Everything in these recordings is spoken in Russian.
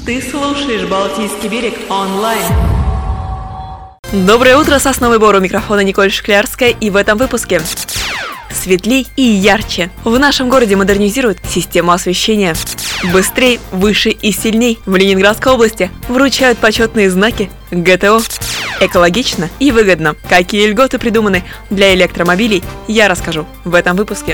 Ты слушаешь «Балтийский берег» онлайн. Доброе утро, Сосновый Бор, у микрофона Николь Шклярская, и в этом выпуске. Светлей и ярче. В нашем городе модернизируют систему освещения. Быстрей, выше и сильней. В Ленинградской области вручают почетные знаки ГТО. Экологично и выгодно. Какие льготы придуманы для электромобилей, я расскажу в этом выпуске.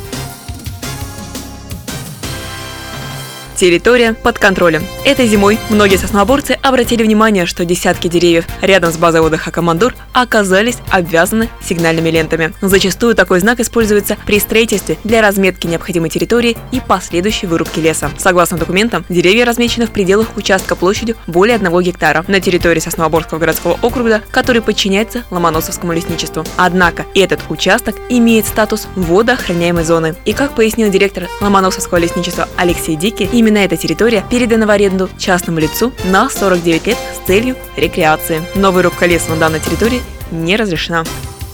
Территория под контролем. Этой зимой многие сосновоборцы обратили внимание, что десятки деревьев рядом с базой отдыха «Командор» оказались обвязаны сигнальными лентами. Зачастую такой знак используется при строительстве для разметки необходимой территории и последующей вырубки леса. Согласно документам, деревья размечены в пределах участка площадью более 1 гектара на территории Сосновоборского городского округа, который подчиняется Ломоносовскому лесничеству. Однако этот участок имеет статус водоохраняемой зоны. И как пояснил директор Ломоносовского лесничества Алексей Дикий, именно эта территория передана в аренду частному лицу на 49 лет с целью рекреации. Но вырубка леса на данной территории не разрешена.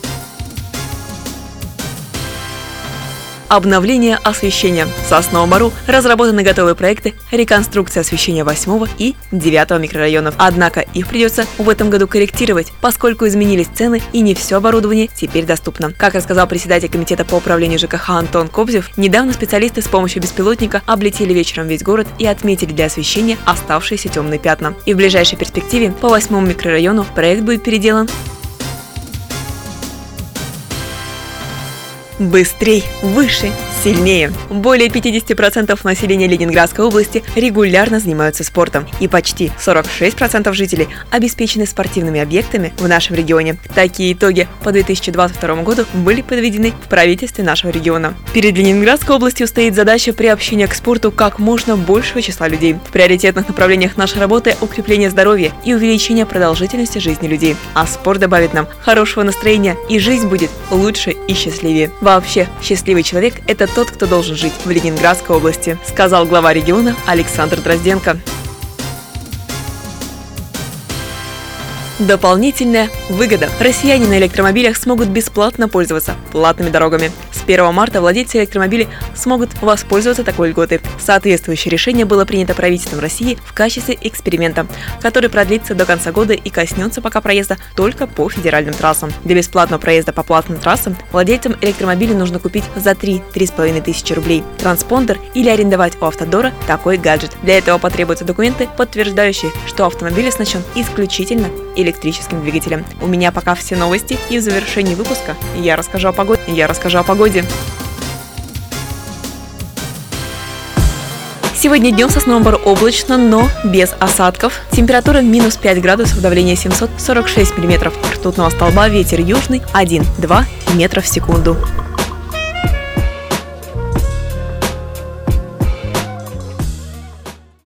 Обновление освещения. В Сосновом Бору разработаны готовые проекты реконструкции освещения 8 и 9 микрорайонов. Однако их придется в этом году корректировать, поскольку изменились цены и не все оборудование теперь доступно. Как рассказал председатель комитета по управлению ЖКХ Антон Кобзев, недавно специалисты с помощью беспилотника облетели вечером весь город и отметили для освещения оставшиеся темные пятна. И в ближайшей перспективе по 8 микрорайону проект будет переделан. Быстрей, выше, сильнее. Более 50% населения Ленинградской области регулярно занимаются спортом, и почти 46% жителей обеспечены спортивными объектами в нашем регионе. Такие итоги по 2022 году были подведены в правительстве нашего региона. Перед Ленинградской областью стоит задача приобщения к спорту как можно большего числа людей. В приоритетных направлениях нашей работы укрепление здоровья и увеличение продолжительности жизни людей. А спорт добавит нам хорошего настроения, и жизнь будет лучше и счастливее. Вообще, счастливый человек – это тот, кто должен жить в Ленинградской области, сказал глава региона Александр Дрозденко. Дополнительная выгода. Россияне на электромобилях смогут бесплатно пользоваться платными дорогами. С 1 марта владельцы электромобилей смогут воспользоваться такой льготой. Соответствующее решение было принято правительством России в качестве эксперимента, который продлится до конца года и коснется пока проезда только по федеральным трассам. Для бесплатного проезда по платным трассам владельцам электромобиля нужно купить за 3-3,5 тысячи рублей транспондер или арендовать у Автодора такой гаджет. Для этого потребуются документы, подтверждающие, что автомобиль оснащен исключительно электрическим двигателем. У меня пока все новости, и в завершении выпуска я расскажу о погоде. Сегодня днем в Сосновом Бору облачно, но без осадков. Температура минус 5 градусов, давление 746 миллиметров ртутного столба, ветер южный 1-2 метра в секунду.